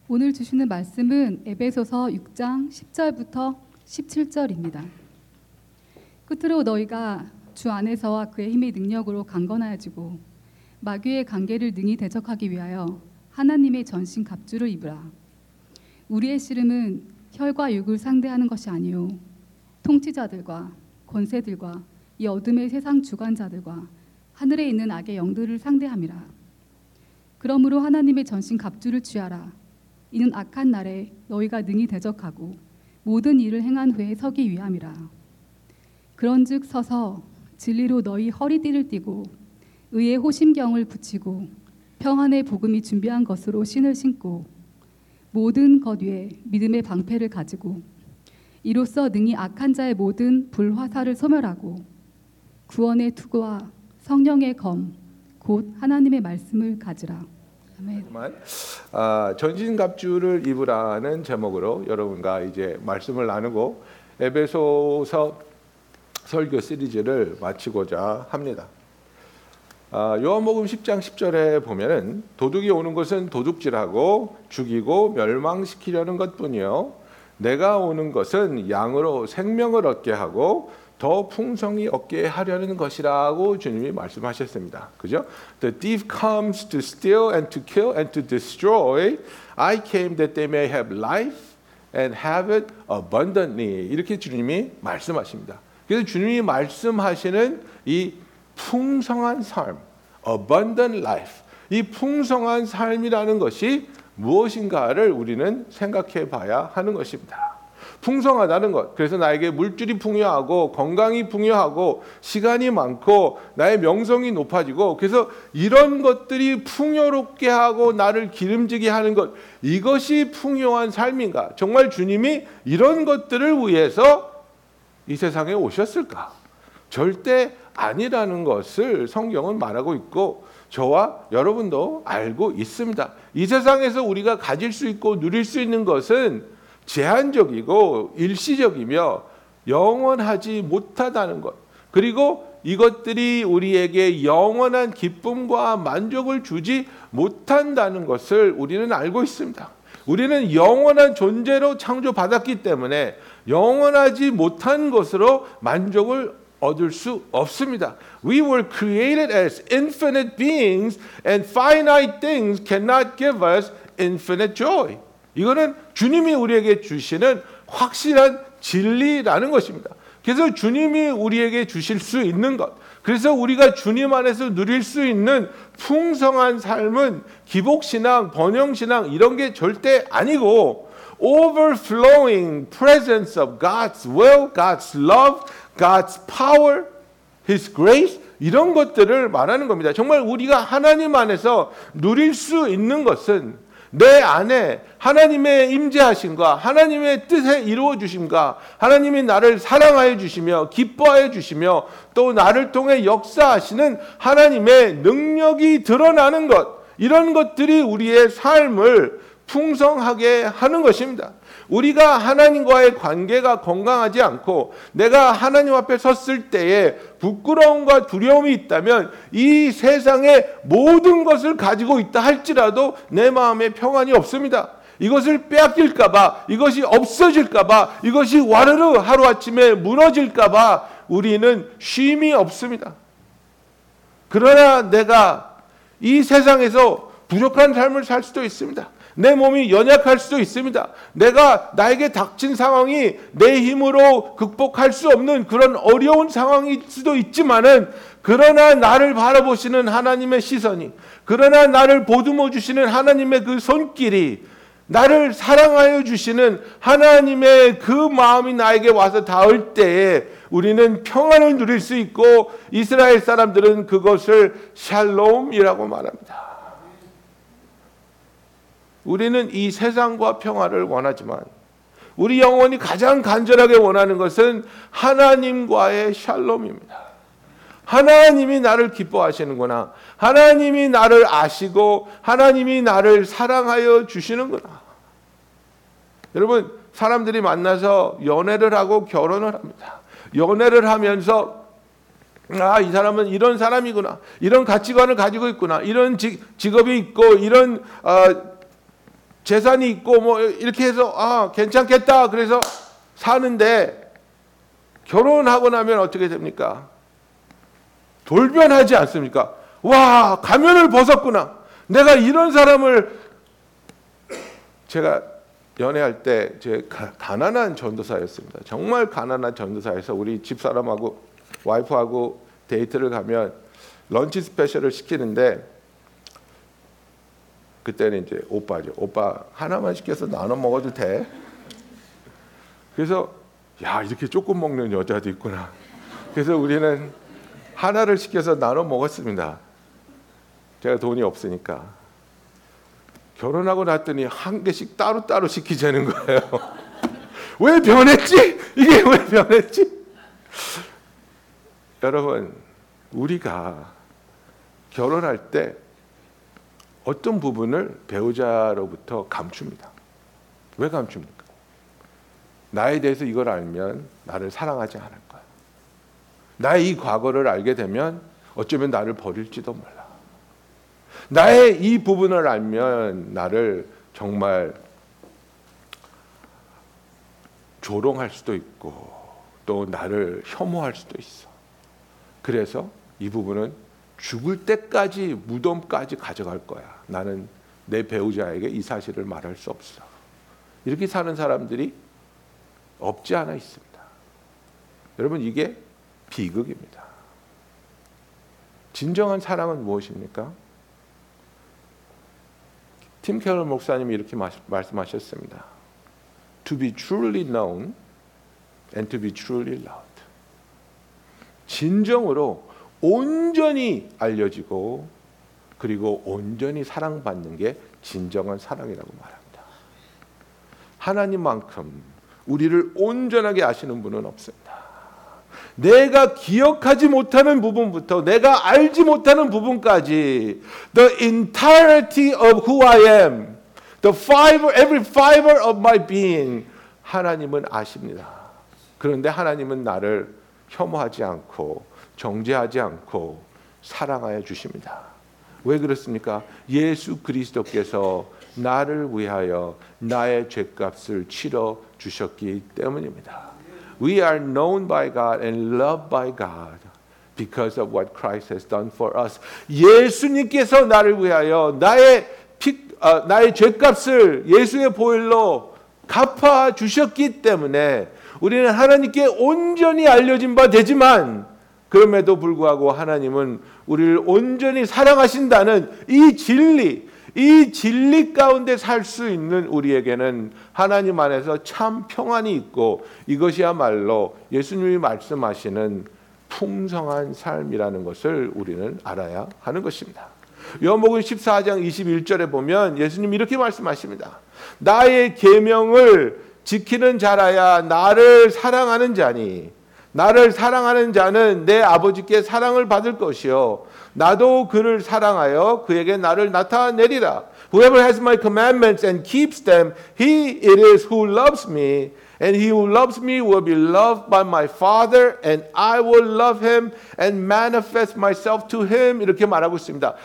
오늘 주시는 말씀은 에베소서 6장 10절부터 17절입니다. 끝으로 너희가 주 안에서와 그의 힘의 능력으로 강건하여지고 마귀의 관계를 능히 대적하기 위하여 하나님의 전신 갑주를 입으라. 우리의 씨름은 혈과 육을 상대하는 것이 아니요 통치자들과 권세들과 이 어둠의 세상 주관자들과 하늘에 있는 악의 영들을 상대함이라. 그러므로 하나님의 전신 갑주를 취하라. 이는 악한 날에 너희가 능히 대적하고 모든 일을 행한 후에 서기 위함이라. 그런즉 서서 진리로 너희 허리띠를 띠고 의의 호심경을 붙이고 평안의 복음이 준비한 것으로 신을 신고 모든 것 위에 믿음의 방패를 가지고 이로써 능히 악한 자의 모든 불화살을 소멸하고 구원의 투구와 성령의 검 곧 하나님의 말씀을 가지라. 아멘. 전신갑주를 입으라는 제목으로 여러분과 이제 말씀을 나누고 에베소서 설교 시리즈를 마치고자 합니다. 요한복음 10장 10절에 보면은 도둑이 오는 것은 도둑질하고 죽이고 멸망시키려는 것뿐이요 내가 오는 것은 양으로 생명을 얻게 하고 더 풍성히 얻게 하려는 것이라고 주님이 말씀하셨습니다. 그죠? The thief comes to steal and to kill and to destroy. I came that they may have life and have it abundantly. 이렇게 주님이 말씀하십니다. 그래서 주님이 말씀하시는 이 풍성한 삶, abundant life, 이 풍성한 삶이라는 것이 무엇인가를 우리는 생각해 봐야 하는 것입니다. 풍성하다는 것, 그래서 나에게 물질이 풍요하고 건강이 풍요하고 시간이 많고 나의 명성이 높아지고 그래서 이런 것들이 풍요롭게 하고 나를 기름지게 하는 것, 이것이 풍요한 삶인가? 정말 주님이 이런 것들을 위해서 이 세상에 오셨을까? 절대 아니라는 것을 성경은 말하고 있고 저와 여러분도 알고 있습니다. 이 세상에서 우리가 가질 수 있고 누릴 수 있는 것은 제한적이고 일시적이며 영원하지 못하다는 것, 그리고 이것들이 우리에게 영원한 기쁨과 만족을 주지 못한다는 것을 우리는 알고 있습니다. 우리는 영원한 존재로 창조받았기 때문에 영원하지 못한 것으로 만족을 얻을 수 없습니다. We were created as infinite beings and finite things cannot give us infinite joy. 이거는 주님이 우리에게 주시는 확실한 진리라는 것입니다. 그래서 주님이 우리에게 주실 수 있는 것, 그래서 우리가 주님 안에서 누릴 수 있는 풍성한 삶은 기복신앙, 번영신앙 이런 게 절대 아니고 overflowing presence of God's will, God's love, God's power, His grace 이런 것들을 말하는 겁니다. 정말 우리가 하나님 안에서 누릴 수 있는 것은 내 안에 하나님의 임재하심과 하나님의 뜻에 이루어 주심과 하나님이 나를 사랑하여 주시며 기뻐하여 주시며 또 나를 통해 역사하시는 하나님의 능력이 드러나는 것, 이런 것들이 우리의 삶을 풍성하게 하는 것입니다. 우리가 하나님과의 관계가 건강하지 않고 내가 하나님 앞에 섰을 때에 부끄러움과 두려움이 있다면 이 세상의 모든 것을 가지고 있다 할지라도 내 마음에 평안이 없습니다. 이것을 빼앗길까 봐, 이것이 없어질까 봐, 이것이 와르르 하루아침에 무너질까 봐 우리는 쉼이 없습니다. 그러나 내가 이 세상에서 부족한 삶을 살 수도 있습니다. 내 몸이 연약할 수도 있습니다. 나에게 닥친 상황이 내 힘으로 극복할 수 없는 그런 어려운 상황일 수도 있지만은, 그러나 나를 바라보시는 하나님의 시선이, 그러나 나를 보듬어 주시는 하나님의 그 손길이, 나를 사랑하여 주시는 하나님의 그 마음이 나에게 와서 닿을 때에 우리는 평안을 누릴 수 있고, 이스라엘 사람들은 그것을 샬롬이라고 말합니다. 우리는 이 세상과 평화를 원하지만 우리 영혼이 가장 간절하게 원하는 것은 하나님과의 샬롬입니다. 하나님이 나를 기뻐하시는구나. 하나님이 나를 아시고 하나님이 나를 사랑하여 주시는구나. 여러분, 사람들이 만나서 연애를 하고 결혼을 합니다. 연애를 하면서 이 사람은 이런 사람이구나. 이런 가치관을 가지고 있구나. 이런 직업이 있고 이런 재산이 있고 뭐 이렇게 해서 괜찮겠다 그래서 사는데 결혼하고 나면 어떻게 됩니까? 돌변하지 않습니까? 와, 가면을 벗었구나. 내가 이런 사람을, 제가 연애할 때 제 가난한 전도사였습니다. 정말 가난한 전도사에서 우리 집사람하고 와이프하고 데이트를 가면 런치 스페셜을 시키는데, 그때는 이제 오빠죠. 오빠 하나만 시켜서 나눠 먹어도 돼? 그래서 야, 이렇게 조금 먹는 여자도 있구나. 그래서 우리는 하나를 시켜서 나눠 먹었습니다. 제가 돈이 없으니까. 결혼하고 났더니 한 개씩 따로따로 시키자는 거예요. 왜 변했지? 이게 왜 변했지? 여러분, 우리가 결혼할 때 어떤 부분을 배우자로부터 감춥니다. 왜 감춥니까? 나에 대해서 이걸 알면 나를 사랑하지 않을 거야. 나의 이 과거를 알게 되면 어쩌면 나를 버릴지도 몰라. 나의 이 부분을 알면 나를 정말 조롱할 수도 있고 또 나를 혐오할 수도 있어. 그래서 이 부분은 죽을 때까지 무덤까지 가져갈 거야. 나는 내 배우자에게 이 사실을 말할 수 없어. 이렇게 사는 사람들이 없지 않아 있습니다. 여러분, 이게 비극입니다. 진정한 무엇입니까? 팀 켈러 목사님이 이렇게 말씀하셨습니다. To be truly known and to be truly loved. 진정으로 온전히 알려지고 그리고 온전히 사랑받는 게 진정한 사랑이라고 말합니다. 하나님만큼 우리를 온전하게 아시는 분은 없습니다. 내가 기억하지 못하는 부분부터 내가 알지 못하는 부분까지 the entirety of who I am, every fiber of my being, 하나님은 아십니다. 그런데 하나님은 나를 혐오하지 않고 정죄하지 않고 사랑하여 주십니다. 왜 그렇습니까? 예수 그리스도께서 나를 위하여 나의 죄값을 치러 주셨기 때문입니다. We are known by God and loved by God because of what Christ has done for us. 예수님께서 나를 위하여 나의 죄값을 예수의 보혈로 갚아 주셨기 때문에 우리는 하나님께 온전히 알려진 바 되지만, 그럼에도 불구하고 하나님은 우리를 온전히 사랑하신다는 이 진리 가운데 살 수 있는 우리에게는 하나님 안에서 참 평안이 있고, 이것이야말로 예수님이 말씀하시는 풍성한 삶이라는 것을 우리는 알아야 하는 것입니다. 요한복음 14장 21절에 보면 예수님이 이렇게 말씀하십니다. 나의 계명을 지키는 자라야 나를 사랑하는 자니, 나를 사랑하는 자는 내 아버지께 사랑을 받을 것이요 나도 그를 사랑하여 그에게 나를 나타내리라. Whoever has my commandments and keeps them, he it is who loves me. And he who loves me will be loved by my Father, and I will love him and manifest myself to him. 이렇게 말하고 있습니다.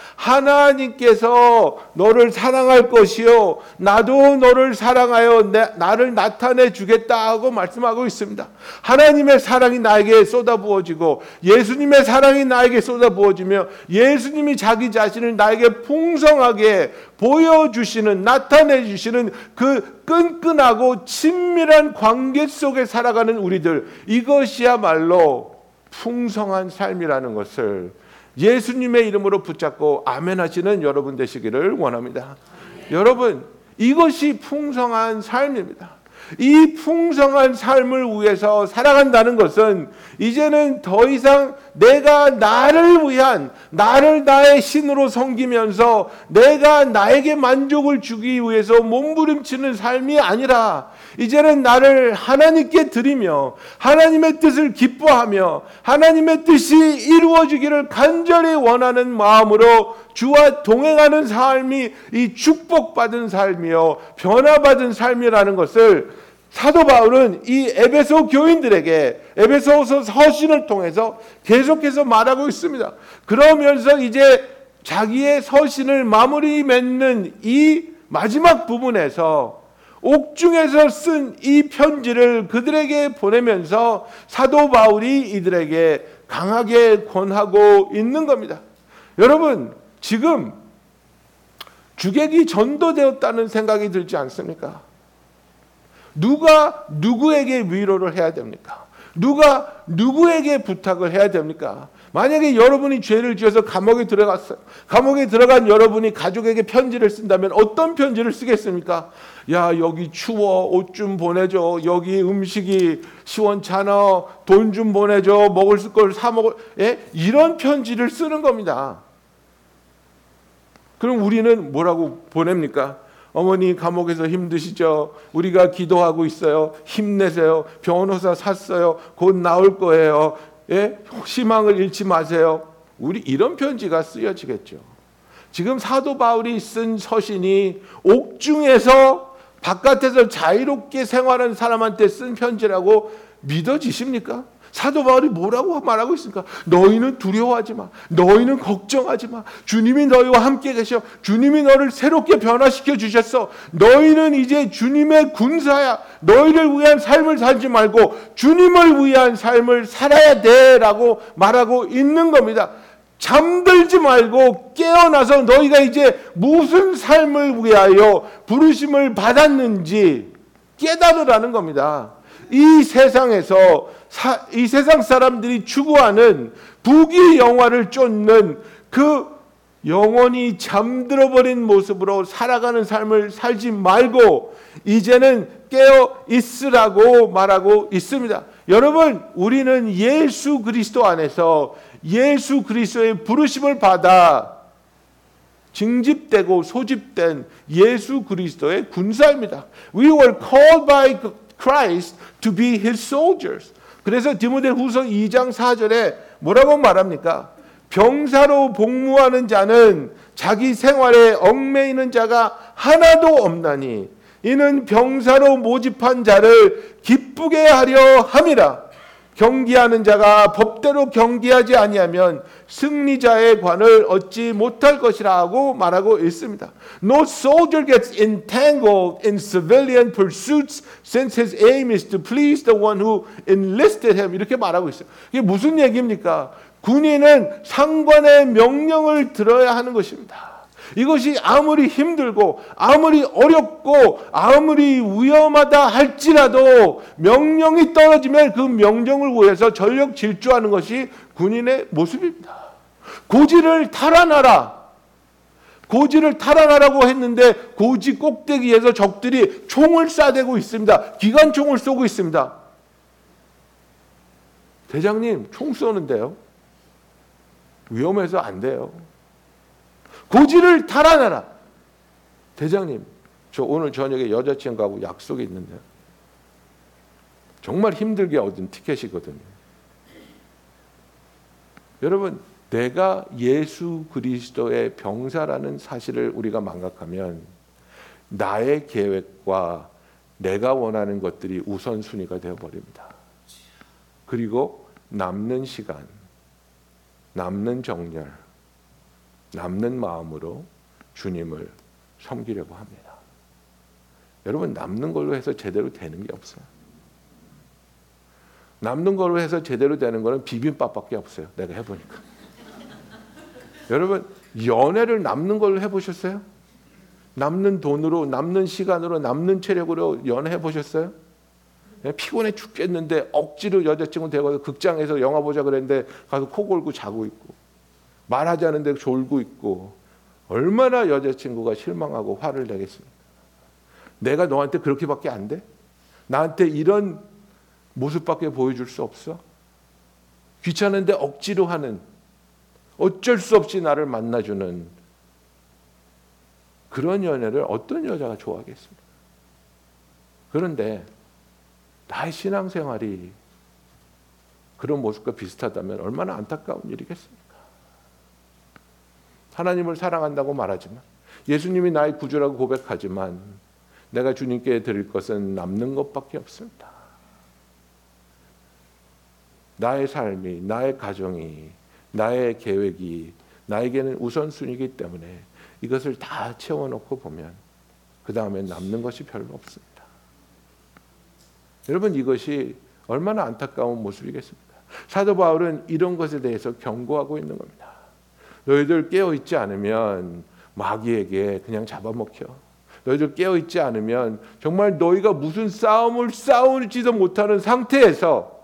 하나님께서 너를 사랑할 것이요 나도 너를 사랑하여 나를 나타내 주겠다 하고 말씀하고 있습니다. 하나님의 사랑이 나에게 쏟아부어지고 예수님의 사랑이 나에게 쏟아부어지며 예수님이 자기 자신을 나에게 풍성하게 보여주시는, 나타내주시는 그 끈끈하고 친밀한 관계 속에 살아가는 우리들, 이것이야말로 풍성한 삶이라는 것을 예수님의 이름으로 붙잡고 아멘 하시는 여러분 되시기를 원합니다. 여러분, 이것이 풍성한 삶입니다. 이 풍성한 삶을 위해서 살아간다는 것은 이제는 더 이상 내가 나를 위한, 나를 나의 신으로 섬기면서 내가 나에게 만족을 주기 위해서 몸부림치는 삶이 아니라 이제는 나를 하나님께 드리며 하나님의 뜻을 기뻐하며 하나님의 뜻이 이루어지기를 간절히 원하는 마음으로 주와 동행하는 삶이 이 축복받은 삶이요 변화받은 삶이라는 것을 사도 바울은 이 에베소 교인들에게 에베소서 서신을 통해서 계속해서 말하고 있습니다. 그러면서 이제 자기의 서신을 마무리 맺는 이 마지막 부분에서 옥중에서 쓴 이 편지를 그들에게 보내면서 사도 바울이 이들에게 강하게 권하고 있는 겁니다. 여러분, 지금 주객이 전도되었다는 생각이 들지 않습니까? 누가 누구에게 위로를 해야 됩니까? 누가 누구에게 부탁을 해야 됩니까? 만약에 여러분이 죄를 지어서 감옥에 들어갔어요. 감옥에 들어간 여러분이 가족에게 편지를 쓴다면 어떤 편지를 쓰겠습니까? 야, 여기 추워. 옷 좀 보내줘. 여기 음식이 시원찮아. 돈 좀 보내줘. 먹을 걸 사 먹을. 예? 이런 편지를 쓰는 겁니다. 그럼 우리는 뭐라고 보냅니까? 어머니 감옥에서 힘드시죠? 우리가 기도하고 있어요. 힘내세요. 변호사 샀어요. 곧 나올 거예요. 예? 희망을 잃지 마세요. 우리 이런 편지가 쓰여지겠죠. 지금 사도 바울이 쓴 서신이 옥중에서 바깥에서 자유롭게 생활하는 사람한테 쓴 편지라고 믿어지십니까? 사도 바울이 뭐라고 말하고 있습니까? 너희는 두려워하지 마. 너희는 걱정하지 마. 주님이 너희와 함께 계셔. 주님이 너를 새롭게 변화시켜 주셨어. 너희는 이제 주님의 군사야. 너희를 위한 삶을 살지 말고 주님을 위한 삶을 살아야 돼라고 말하고 있는 겁니다. 잠들지 말고 깨어나서 너희가 이제 무슨 삶을 위하여 부르심을 받았는지 깨달으라는 겁니다. 이 세상에서 이 세상 사람들이 추구하는 부귀 영화를 쫓는 그 영원히 잠들어 버린 모습으로 살아가는 삶을 살지 말고 이제는 깨어 있으라고 말하고 있습니다. 여러분, 우리는 예수 그리스도 안에서 예수 그리스도의 부르심을 받아 징집되고 소집된 예수 그리스도의 군사입니다. We were called by Christ to be His soldiers. 그래서 디모데후서 2장 4절에 뭐라고 말합니까? 병사로 복무하는 자는 자기 생활에 얽매이는 자가 하나도 없나니 이는 병사로 모집한 자를 기쁘게 하려 함이라. 경기하는 자가 법대로 경기하지 아니하면 승리자의 관을 얻지 못할 것이라 하고 말하고 있습니다. No soldier gets entangled in civilian pursuits since his aim is to please the one who enlisted him. 이렇게 말하고 있어요. 이게 무슨 얘기입니까? 군인은 상관의 명령을 들어야 하는 것입니다. 이것이 아무리 힘들고 아무리 어렵고 아무리 위험하다 할지라도 명령이 떨어지면 그 명령을 위해서 전력 질주하는 것이 군인의 모습입니다. 고지를 탈환하라. 고지를 탈환하라고 했는데 고지 꼭대기에서 적들이 총을 쏴대고 있습니다. 기관총을 쏘고 있습니다. 대장님, 총 쏘는데요. 위험해서 안 돼요. 고지를 탈환하라. 대장님, 저 오늘 저녁에 여자친구하고 약속이 있는데 정말 힘들게 얻은 티켓이거든요. 여러분, 내가 예수 그리스도의 병사라는 사실을 우리가 망각하면 나의 계획과 내가 원하는 것들이 우선순위가 되어버립니다. 그리고 남는 시간, 남는 정열, 남는 마음으로 주님을 섬기려고 합니다. 여러분, 남는 걸로 해서 제대로 되는 게 없어요. 남는 걸로 해서 제대로 되는 거는 비빔밥밖에 없어요. 내가 해보니까. 여러분, 연애를 남는 걸로 해보셨어요? 남는 돈으로, 남는 시간으로, 남는 체력으로 연애해 보셨어요? 피곤해 죽겠는데 억지로 여자친구 데려가서 극장에서 영화 보자 그랬는데 가서 코 골고 자고 있고 말하지 않는데 졸고 있고 얼마나 여자친구가 실망하고 화를 내겠습니까? 내가 너한테 그렇게밖에 안 돼? 나한테 이런 모습밖에 보여줄 수 없어? 귀찮은데 억지로 하는, 어쩔 수 없이 나를 만나주는 그런 연애를 어떤 여자가 좋아하겠습니까? 그런데 나의 신앙생활이 그런 모습과 비슷하다면 얼마나 안타까운 일이겠습니까? 하나님을 사랑한다고 말하지만, 예수님이 나의 구주라고 고백하지만 내가 주님께 드릴 것은 남는 것밖에 없습니다. 나의 삶이, 나의 가정이, 나의 계획이 나에게는 우선순위이기 때문에 이것을 다 채워놓고 보면 그 다음에 남는 것이 별로 없습니다. 여러분, 이것이 얼마나 안타까운 모습이겠습니까? 사도 바울은 이런 것에 대해서 경고하고 있는 겁니다. 너희들 깨어있지 않으면 마귀에게 그냥 잡아먹혀. 너희들 깨어있지 않으면 정말 너희가 무슨 싸움을 싸울지도 못하는 상태에서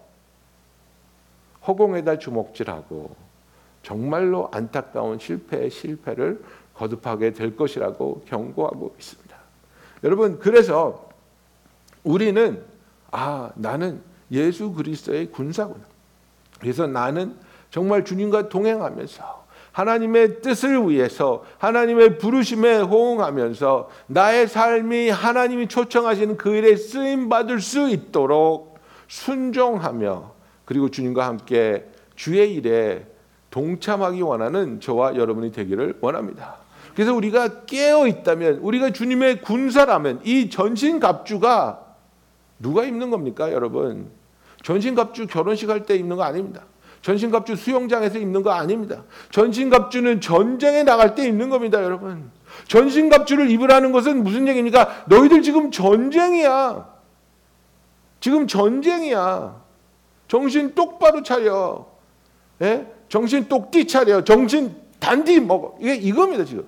허공에다 주먹질하고 정말로 안타까운 실패를 거듭하게 될 것이라고 경고하고 있습니다. 여러분, 그래서 우리는 나는 예수 그리스도의 군사구나. 그래서 나는 정말 주님과 동행하면서 하나님의 뜻을 위해서 하나님의 부르심에 호응하면서 나의 삶이 하나님이 초청하시는 그 일에 쓰임받을 수 있도록 순종하며 그리고 주님과 함께 주의 일에 동참하기 원하는 저와 여러분이 되기를 원합니다. 그래서 우리가 깨어 있다면, 우리가 주님의 군사라면 이 전신갑주가 누가 입는 겁니까, 여러분? 전신갑주 결혼식 할 때 입는 거 아닙니다. 전신갑주 수영장에서 입는 거 아닙니다. 전신갑주는 전쟁에 나갈 때 입는 겁니다, 여러분. 전신갑주를 입으라는 것은 무슨 얘기입니까? 너희들 지금 전쟁이야. 지금 전쟁이야. 정신 똑바로 차려. 예? 정신 똑띠 차려. 정신 단디 먹어. 이게 이겁니다, 지금.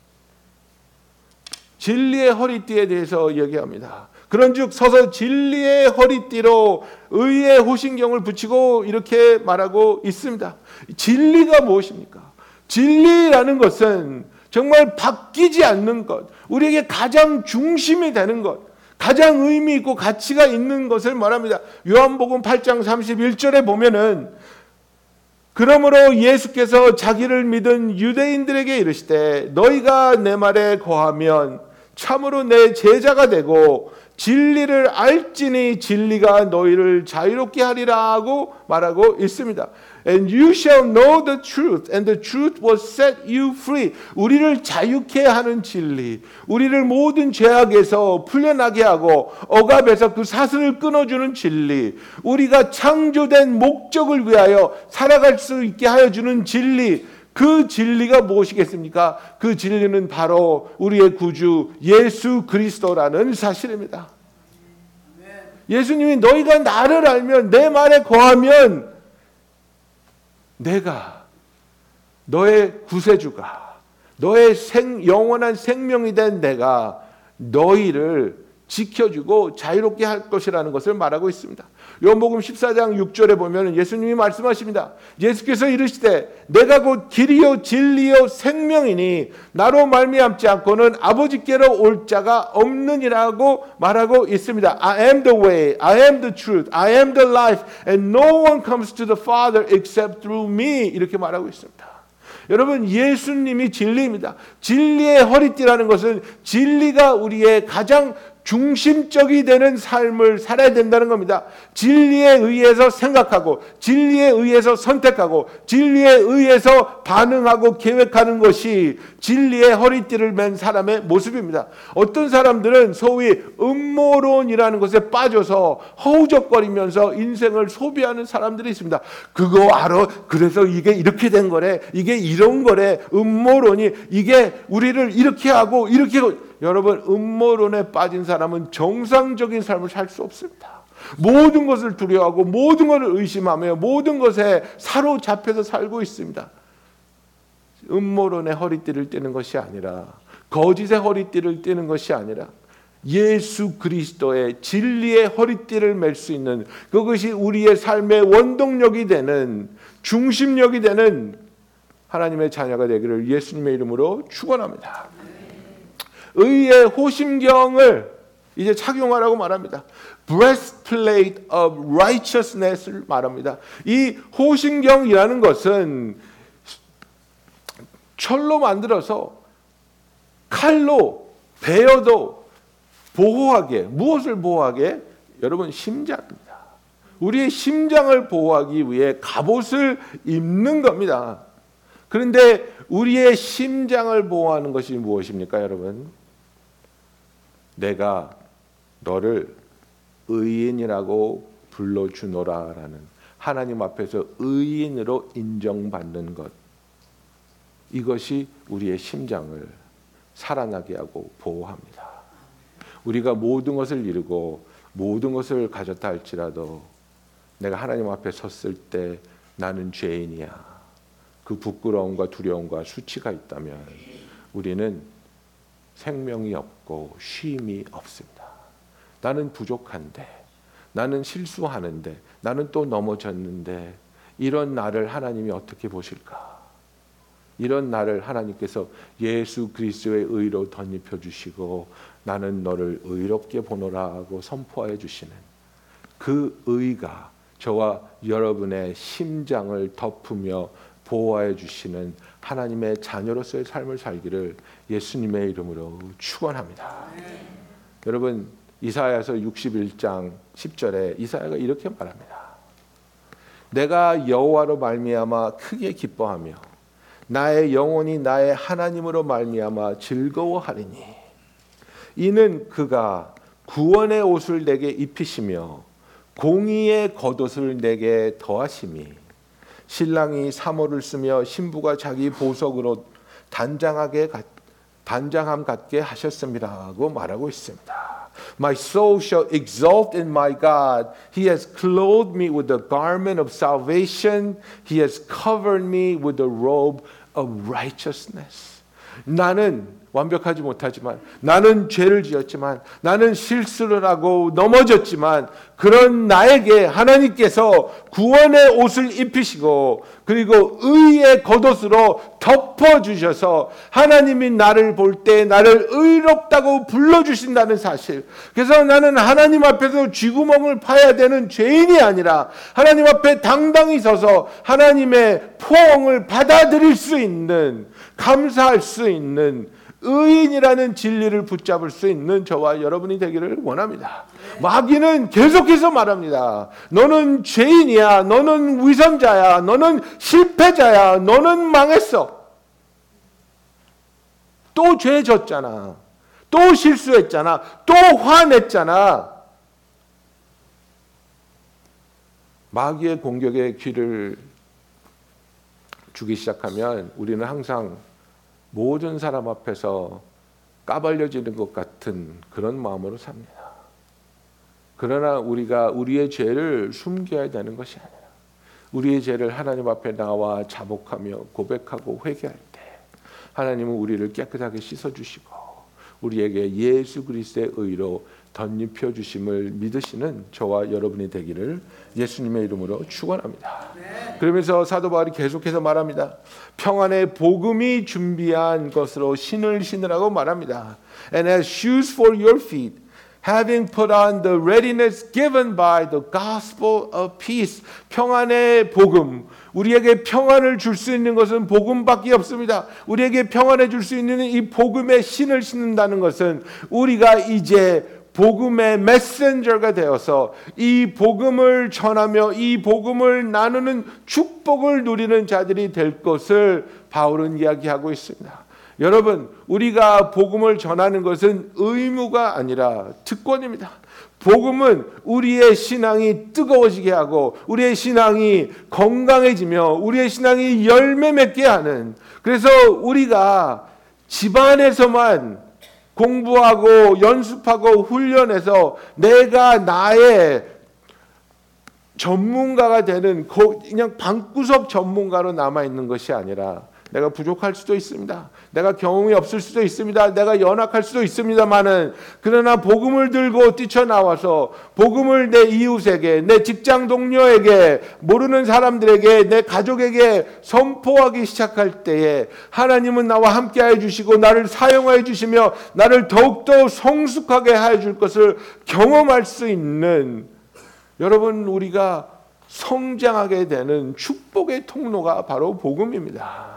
진리의 허리띠에 대해서 얘기합니다. 그런즉 서서 진리의 허리띠로 의의 호신경을 붙이고 이렇게 말하고 있습니다. 진리가 무엇입니까? 진리라는 것은 정말 바뀌지 않는 것, 우리에게 가장 중심이 되는 것, 가장 의미 있고 가치가 있는 것을 말합니다. 요한복음 8장 31절에 보면은 그러므로 예수께서 자기를 믿은 유대인들에게 이르시되 너희가 내 말에 거하면 참으로 내 제자가 되고 진리를 알지니 진리가 너희를 자유롭게 하리라 하고 말하고 있습니다. And you shall know the truth, and the truth will set you free. 우리를 자유케 하는 진리, 우리를 모든 죄악에서 풀려나게 하고 억압에서 그 사슬을 끊어주는 진리, 우리가 창조된 목적을 위하여 살아갈 수 있게 하여 주는 진리, 그 진리가 무엇이겠습니까? 그 진리는 바로 우리의 구주 예수 그리스도라는 사실입니다. 예수님이 너희가 나를 알면 내 말에 거하면 내가 너의 구세주가 너의 영원한 생명이 된 내가 너희를 지켜주고 자유롭게 할 것이라는 것을 말하고 있습니다. 요한복음 14장 6절에 보면 예수님이 말씀하십니다. 예수께서 이르시되 내가 곧 길이요 진리요 생명이니 나로 말미암지 않고는 아버지께로 올 자가 없느니라고 말하고 있습니다. I am the way, I am the truth, I am the life, and no one comes to the Father except through me. 이렇게 말하고 있습니다. 여러분, 예수님이 진리입니다. 진리의 허리띠라는 것은 진리가 우리의 가장 중심적이 되는 삶을 살아야 된다는 겁니다. 진리에 의해서 생각하고 진리에 의해서 선택하고 진리에 의해서 반응하고 계획하는 것이 진리의 허리띠를 맨 사람의 모습입니다. 어떤 사람들은 소위 음모론이라는 것에 빠져서 허우적거리면서 인생을 소비하는 사람들이 있습니다. 그거 알아? 그래서 이게 이렇게 된 거래. 이게 이런 거래. 음모론이 이게 우리를 이렇게 하고 이렇게 하고. 여러분, 음모론에 빠진 사람은 정상적인 삶을 살 수 없습니다. 모든 것을 두려워하고 모든 것을 의심하며 모든 것에 사로잡혀서 살고 있습니다. 음모론의 허리띠를 떼는 것이 아니라 거짓의 허리띠를 떼는 것이 아니라 예수 그리스도의 진리의 허리띠를 맬 수 있는 그것이 우리의 삶의 원동력이 되는 중심력이 되는 하나님의 자녀가 되기를 예수님의 이름으로 축원합니다. 의의 호심경을 이제 착용하라고 말합니다. breastplate of righteousness를 말합니다. 이 호심경이라는 것은 철로 만들어서 칼로 베어도 보호하게, 무엇을 보호하게? 여러분, 심장입니다. 우리의 심장을 보호하기 위해 갑옷을 입는 겁니다. 그런데 우리의 심장을 보호하는 것이 무엇입니까, 여러분? 내가 너를 의인이라고 불러주노라라는 하나님 앞에서 의인으로 인정받는 것, 이것이 우리의 심장을 살아나게 하고 보호합니다. 우리가 모든 것을 이루고 모든 것을 가졌다 할지라도 내가 하나님 앞에 섰을 때 나는 죄인이야. 그 부끄러움과 두려움과 수치가 있다면 우리는 생명이 없고 쉼이 없습니다. 나는 부족한데, 나는 실수하는데, 나는 또 넘어졌는데 이런 나를 하나님이 어떻게 보실까? 이런 나를 하나님께서 예수 그리스도의 의로 덧입혀 주시고 나는 너를 의롭게 보노라고 선포해 주시는 그 의가 저와 여러분의 심장을 덮으며 보호해 주시는 하나님의 자녀로서의 삶을 살기를 예수님의 이름으로 축원합니다. 여러분, 이사야서 61장 10절에 이사야가 이렇게 말합니다. 내가 여호와로 말미암아 크게 기뻐하며 나의 영혼이 나의 하나님으로 말미암아 즐거워하리니 이는 그가 구원의 옷을 내게 입히시며 공의의 겉옷을 내게 더하심이 신랑이 사모를 쓰며 신부가 자기 보석으로 단장함 같게 하셨음이라고 말하고 있습니다. My soul shall exult in my God. He has clothed me with the garment of salvation. He has covered me with the robe of righteousness. 나는 완벽하지 못하지만, 나는 죄를 지었지만, 나는 실수를 하고 넘어졌지만 그런 나에게 하나님께서 구원의 옷을 입히시고 그리고 의의 겉옷으로 덮어주셔서 하나님이 나를 볼 때 나를 의롭다고 불러주신다는 사실. 그래서 나는 하나님 앞에서 쥐구멍을 파야 되는 죄인이 아니라 하나님 앞에 당당히 서서 하나님의 포옹을 받아들일 수 있는, 감사할 수 있는 의인이라는 진리를 붙잡을 수 있는 저와 여러분이 되기를 원합니다. 마귀는 계속해서 말합니다. 너는 죄인이야. 너는 위선자야. 너는 실패자야. 너는 망했어. 또 죄 졌잖아. 또 실수했잖아. 또 화냈잖아. 마귀의 공격에 귀를 주기 시작하면 우리는 항상 모든 사람 앞에서 까발려지는 것 같은 그런 마음으로 삽니다. 그러나 우리가 우리의 죄를 숨겨야 되는 것이 아니라 우리의 죄를 하나님 앞에 나와 자복하며 고백하고 회개할 때 하나님은 우리를 깨끗하게 씻어주시고 우리에게 예수 그리스도의 의로 덧입혀 주심을 믿으시는 저와 여러분이 되기를 예수님의 이름으로 축원합니다. 그러면서 사도 바울이 계속해서 말합니다. 평안의 복음이 준비한 것으로 신을 신으라고 말합니다. And as shoes for your feet, having put on the readiness given by the gospel of peace. 평안의 복음. 우리에게 평안을 줄 수 있는 것은 복음밖에 없습니다. 우리에게 평안을 줄 수 있는 이 복음의 신을 신는다는 것은 우리가 이제 복음의 메신저가 되어서 이 복음을 전하며 이 복음을 나누는 축복을 누리는 자들이 될 것을 바울은 이야기하고 있습니다. 여러분, 우리가 복음을 전하는 것은 의무가 아니라 특권입니다. 복음은 우리의 신앙이 뜨거워지게 하고 우리의 신앙이 건강해지며 우리의 신앙이 열매 맺게 하는, 그래서 우리가 집안에서만 공부하고 연습하고 훈련해서 내가 나의 전문가가 되는 그냥 방구석 전문가로 남아있는 것이 아니라 내가 부족할 수도 있습니다. 내가 경험이 없을 수도 있습니다. 내가 연약할 수도 있습니다만은 그러나 복음을 들고 뛰쳐나와서 복음을 내 이웃에게, 내 직장 동료에게, 모르는 사람들에게, 내 가족에게 선포하기 시작할 때에 하나님은 나와 함께해 주시고 나를 사용해 주시며 나를 더욱더 성숙하게 해 줄 것을 경험할 수 있는, 여러분, 우리가 성장하게 되는 축복의 통로가 바로 복음입니다.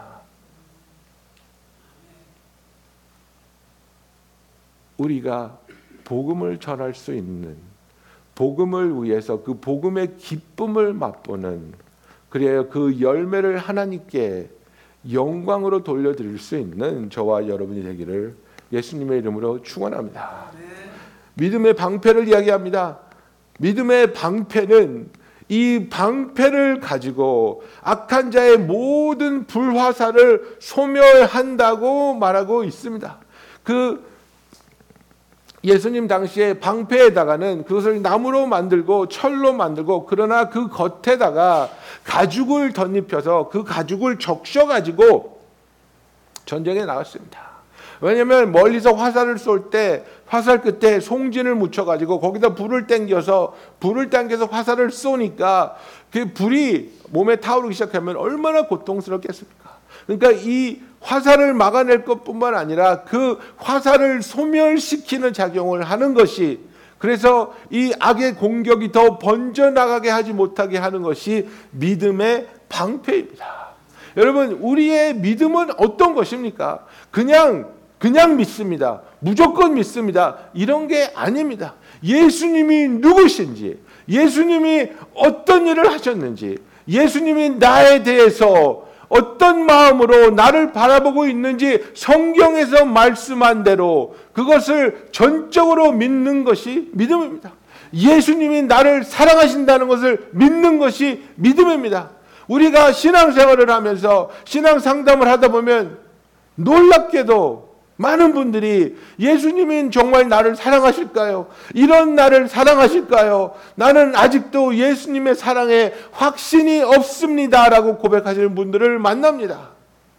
우리가 복음을 전할 수 있는, 복음을 위해서 그 복음의 기쁨을 맛보는, 그래야 그 열매를 하나님께 영광으로 돌려드릴 수 있는 저와 여러분이 되기를 예수님의 이름으로 축원합니다. 믿음의 방패를 이야기합니다. 믿음의 방패는 이 방패를 가지고 악한 자의 모든 불화살을 소멸한다고 말하고 있습니다. 그 예수님 당시에 방패에다가는 그것을 나무로 만들고 철로 만들고, 그러나 그 겉에다가 가죽을 덧입혀서 그 가죽을 적셔가지고 전쟁에 나갔습니다. 왜냐하면 멀리서 화살을 쏠 때 화살 끝에 송진을 묻혀가지고 거기다 불을 당겨서 화살을 쏘니까 그 불이 몸에 타오르기 시작하면 얼마나 고통스럽겠습니까? 그러니까 이 화살을 막아낼 것뿐만 아니라 그 화살을 소멸시키는 작용을 하는 것이, 그래서 이 악의 공격이 더 번져나가게 하지 못하게 하는 것이 믿음의 방패입니다. 여러분, 우리의 믿음은 어떤 것입니까? 그냥 믿습니다. 무조건 믿습니다. 이런 게 아닙니다. 예수님이 누구신지, 예수님이 어떤 일을 하셨는지, 예수님이 나에 대해서 어떤 마음으로 나를 바라보고 있는지 성경에서 말씀한 대로 그것을 전적으로 믿는 것이 믿음입니다. 예수님이 나를 사랑하신다는 것을 믿는 것이 믿음입니다. 우리가 신앙생활을 하면서 신앙 상담을 하다 보면 놀랍게도 많은 분들이 예수님이 정말 나를 사랑하실까요? 이런 나를 사랑하실까요? 나는 아직도 예수님의 사랑에 확신이 없습니다 라고 고백하시는 분들을 만납니다.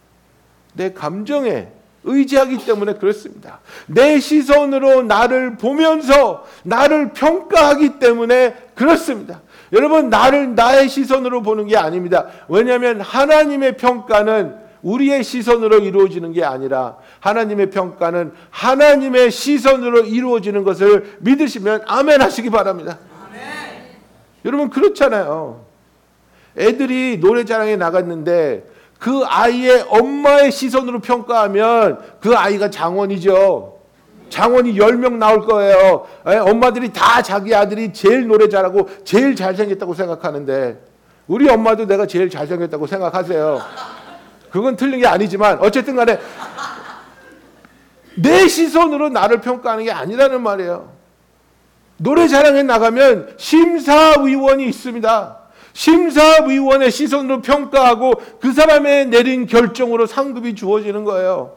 내 감정에 의지하기 때문에 그렇습니다. 내 시선으로 나를 보면서 나를 평가하기 때문에 그렇습니다. 여러분, 나를 나의 시선으로 보는 게 아닙니다. 왜냐하면 하나님의 평가는 우리의 시선으로 이루어지는 게 아니라 하나님의 평가는 하나님의 시선으로 이루어지는 것을 믿으시면 아멘 하시기 바랍니다. 아멘. 여러분, 그렇잖아요. 애들이 노래자랑에 나갔는데 그 아이의 엄마의 시선으로 평가하면 그 아이가 장원이죠. 장원이 10명 나올 거예요. 엄마들이 다 자기 아들이 제일 노래 잘하고 제일 잘생겼다고 생각하는데 우리 엄마도 내가 제일 잘생겼다고 생각하세요. 그건 틀린 게 아니지만 어쨌든 간에 내 시선으로 나를 평가하는 게 아니라는 말이에요. 노래자랑에 나가면 심사위원이 있습니다. 심사위원의 시선으로 평가하고 그 사람의 내린 결정으로 상급이 주어지는 거예요.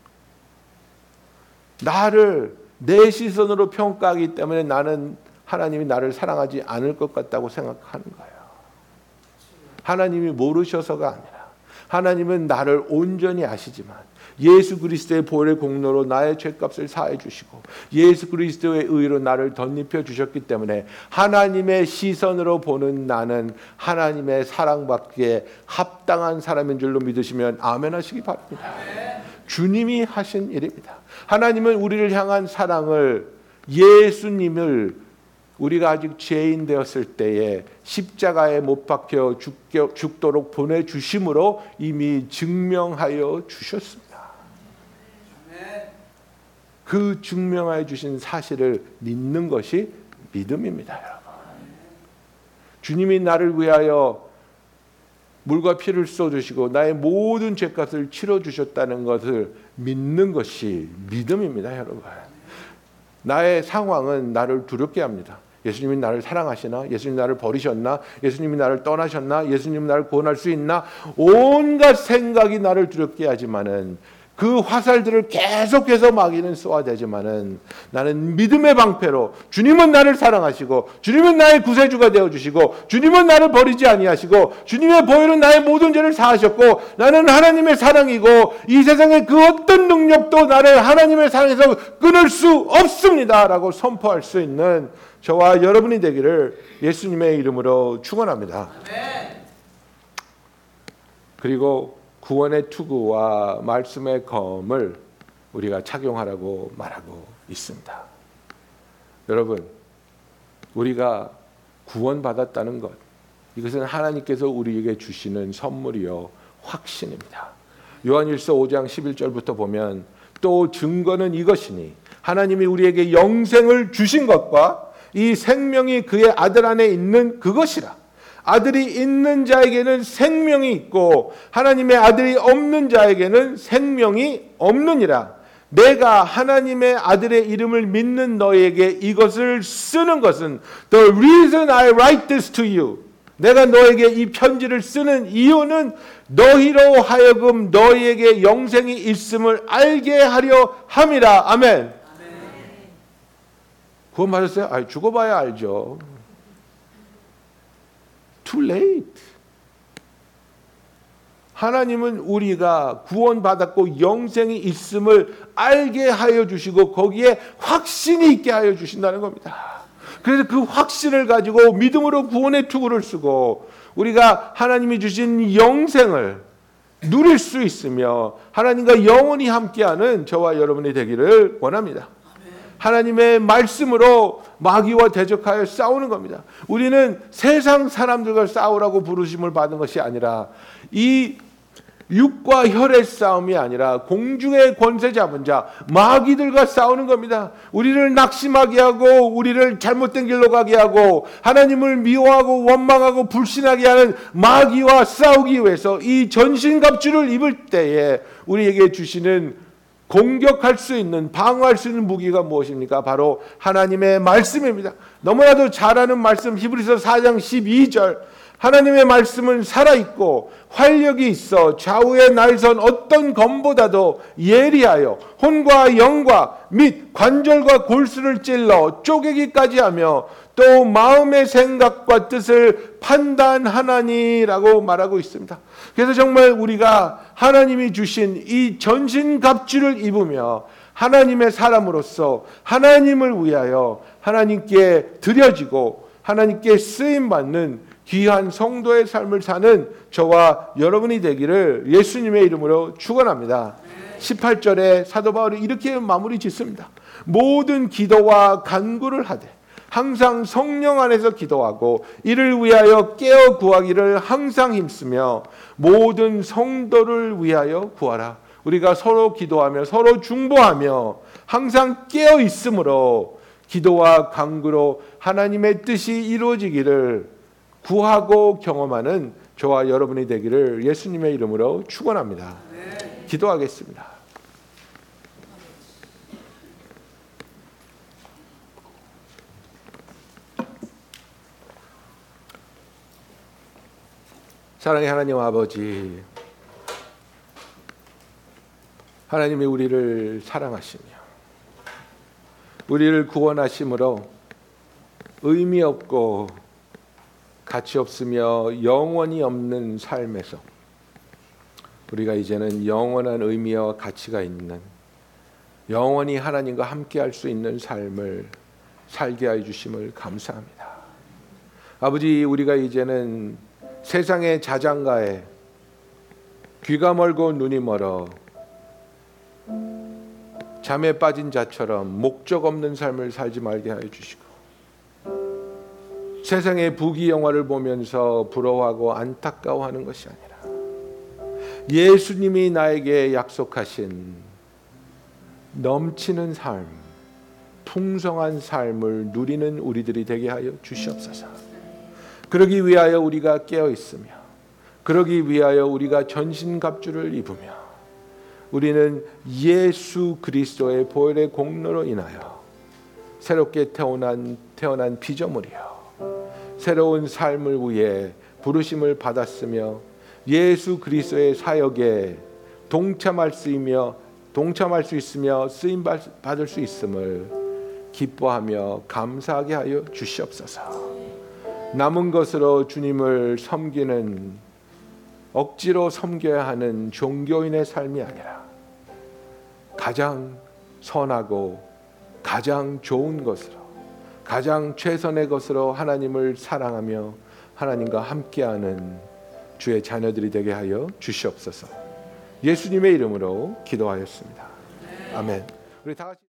나를 내 시선으로 평가하기 때문에 나는 하나님이 나를 사랑하지 않을 것 같다고 생각하는 거예요. 하나님이 모르셔서가 아니라 하나님은 나를 온전히 아시지만 예수 그리스도의 보혈의 공로로 나의 죄값을 사해 주시고 예수 그리스도의 의로 나를 덧입혀 주셨기 때문에 하나님의 시선으로 보는 나는 하나님의 사랑받기에 합당한 사람인 줄로 믿으시면 아멘 하시기 바랍니다. 주님이 하신 일입니다. 하나님은 우리를 향한 사랑을, 예수님을 우리가 아직 죄인 되었을 때에 십자가에 못 박혀 죽도록 보내주심으로 이미 증명하여 주셨습니다. 그 증명하여 주신 사실을 믿는 것이 믿음입니다. 여러분. 주님이 나를 위하여 물과 피를 쏟으시고 나의 모든 죄값을 치러주셨다는 것을 믿는 것이 믿음입니다. 여러분. 나의 상황은 나를 두렵게 합니다. 예수님이 나를 사랑하시나? 예수님이 나를 버리셨나? 예수님이 나를 떠나셨나? 예수님이 나를 구원할 수 있나? 온갖 생각이 나를 두렵게 하지만은 그 화살들을 계속해서 마귀는 쏘아대지만은 나는 믿음의 방패로 주님은 나를 사랑하시고 주님은 나의 구세주가 되어주시고 주님은 나를 버리지 아니하시고 주님의 보혈은 나의 모든 죄를 사하셨고 나는 하나님의 사랑이고 이 세상의 그 어떤 능력도 나를 하나님의 사랑에서 끊을 수 없습니다 라고 선포할 수 있는 저와 여러분이 되기를 예수님의 이름으로 축원합니다. 그리고 구원의 투구와 말씀의 검을 우리가 착용하라고 말하고 있습니다. 여러분, 우리가 구원받았다는 것, 이것은 하나님께서 우리에게 주시는 선물이요 확신입니다. 요한일서 5장 11절부터 보면 또 증거는 이것이니 하나님이 우리에게 영생을 주신 것과 이 생명이 그의 아들 안에 있는 그것이라. 아들이 있는 자에게는 생명이 있고 하나님의 아들이 없는 자에게는 생명이 없느니라. 내가 하나님의 아들의 이름을 믿는 너에게 이것을 쓰는 것은 The reason I write this to you. 내가 너에게 이 편지를 쓰는 이유는 너희로 하여금 너희에게 영생이 있음을 알게 하려 함이라. 아멘. 구원받았어요? 아니, 죽어봐야 알죠. Too late. 하나님은 우리가 구원받았고 영생이 있음을 알게 하여 주시고 거기에 확신이 있게 하여 주신다는 겁니다. 그래서 그 확신을 가지고 믿음으로 구원의 투구를 쓰고 우리가 하나님이 주신 영생을 누릴 수 있으며 하나님과 영원히 함께하는 저와 여러분이 되기를 원합니다. 하나님의 말씀으로 마귀와 대적하여 싸우는 겁니다. 우리는 세상 사람들과 싸우라고 부르심을 받은 것이 아니라 이 육과 혈의 싸움이 아니라 공중의 권세 잡은 자 마귀들과 싸우는 겁니다. 우리를 낙심하게 하고 우리를 잘못된 길로 가게 하고 하나님을 미워하고 원망하고 불신하게 하는 마귀와 싸우기 위해서 이 전신갑주를 입을 때에 우리에게 주시는 공격할 수 있는 방어할 수 있는 무기가 무엇입니까? 바로 하나님의 말씀입니다. 너무나도 잘 아는 말씀 히브리서 4장 12절 하나님의 말씀은 살아있고 활력이 있어 좌우에 날선 어떤 검보다도 예리하여 혼과 영과 및 관절과 골수를 찔러 쪼개기까지 하며 또 마음의 생각과 뜻을 판단하나니라고 말하고 있습니다. 그래서 정말 우리가 하나님이 주신 이 전신갑주를 입으며 하나님의 사람으로서 하나님을 위하여 하나님께 드려지고 하나님께 쓰임받는 귀한 성도의 삶을 사는 저와 여러분이 되기를 예수님의 이름으로 축원합니다. 18절에 사도 바울이 이렇게 마무리 짓습니다. 모든 기도와 간구를 하되 항상 성령 안에서 기도하고 이를 위하여 깨어 구하기를 항상 힘쓰며 모든 성도를 위하여 구하라. 우리가 서로 기도하며 서로 중보하며 항상 깨어 있으므로 기도와 간구로 하나님의 뜻이 이루어지기를 구하고 경험하는 저와 여러분이 되기를 예수님의 이름으로 축원합니다. 기도하겠습니다. 사랑의 하나님 아버지, 하나님이 우리를 사랑하시며 우리를 구원하심으로 의미 없고 가치 없으며 영원히 없는 삶에서 우리가 이제는 영원한 의미와 가치가 있는 영원히 하나님과 함께할 수 있는 삶을 살게 해 주심을 감사합니다. 아버지, 우리가 이제는 세상의 자장가에 귀가 멀고 눈이 멀어 잠에 빠진 자처럼 목적 없는 삶을 살지 말게 하여 주시고 세상의 부귀영화를 보면서 부러워하고 안타까워하는 것이 아니라 예수님이 나에게 약속하신 넘치는 삶, 풍성한 삶을 누리는 우리들이 되게 하여 주시옵소서. 그러기 위하여 우리가 깨어 있으며 그러기 위하여 우리가 전신갑주를 입으며 우리는 예수 그리스도의 보혈의 공로로 인하여 새롭게 태어난 피조물이요 새로운 삶을 위해 부르심을 받았으며 예수 그리스도의 사역에 동참할 수 있으며 쓰임 받을 수 있음을 기뻐하며 감사하게 하여 주시옵소서. 남은 것으로 주님을 섬기는 억지로 섬겨야 하는 종교인의 삶이 아니라 가장 선하고 가장 좋은 것으로 가장 최선의 것으로 하나님을 사랑하며 하나님과 함께하는 주의 자녀들이 되게 하여 주시옵소서. 예수님의 이름으로 기도하였습니다. 아멘. 우리 다 같이